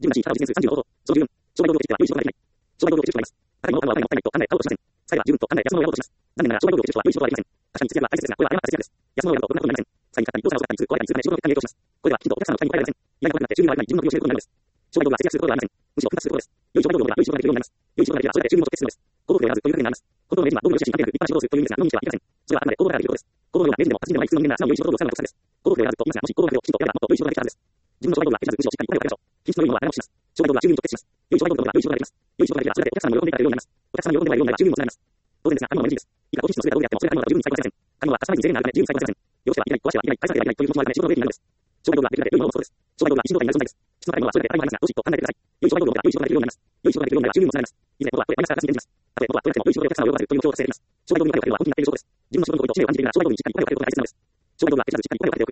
自分らしい力を実現する30の方法。その十分。障害道路を決しては良い仕事ができない。障害道路を決してはます。高いものを買うのはお金がもったいないと考えたことをしません。使えば十分と考え安物をやろうとします。残念ながら障害道路を決しては良い仕事ができません。確かに節約は大切ですが、これは誤った節約です。安物をやるとどんなことになりません。最近買ったり、当社を使ったりする、壊れたりするため仕事の結果に影響します。これではきちんとお客様の期待に応えられません。依頼が来なくなって収入が悪くなり、自分の首を絞めることになるのです。障害道路は節約することではありません。むしろ復活することです。良い障害道路が良い仕事ができるようになります。良い仕事ができればそれだけ収入も直結するのです。行動力ではなくというだけになります。本当の名人は道路を良しに関係なく立派な仕事をするという意味ですが、飲みにしてはいけません。それはあくまで行動力ができることです。行動力が名人でも達人でもない普通の人間なら素直に良い仕事をするのが特徴です。行動力ではずっと言いますが、もし行動力をきちんとやればもっと良い仕事ができるはずです。自分の障害道路が決さず、むしろしっかりお金をかけましょう。品質の良いものは長持ちします。障害道路は収入に直結します。良い障害道路が良い仕事ができます。良い仕事ができればそれだけお客様も喜んでいただけるようになります。お客様も喜んでもらえるようになれば収入もつながります。当然ですが、買い物は無理です。いくら高品質の優れた道具であっても、それが買い物だと十分に最高はせません。買い物はカスタマイズに制限があるため十分に最高はせません。汚してはいけない、壊してはいけない、返されてはいけないという気持ちもあるため仕事の上になるのです。障害道路ができるだけ良いものもそうです。障害道路は一心同体になる存在です。質の高いものはそれだけ高いものになりますが、どしっと考えてください。良い障害道路が良い仕事ができるようになります。良い仕事ができるようになれば収入もつながります。以前のことはこれありましたが、実現できます。たとえことはどうやっても良い仕事でお客様を喜ばせるという目標を達成できます。障害道路にお金をかけるのは本気になっている証拠です。自分の仕事のことを常にお感じできるなら障害道路にしっかりお金をかけることが大切なのです。障害道路が決さずしっかりお金をかけておく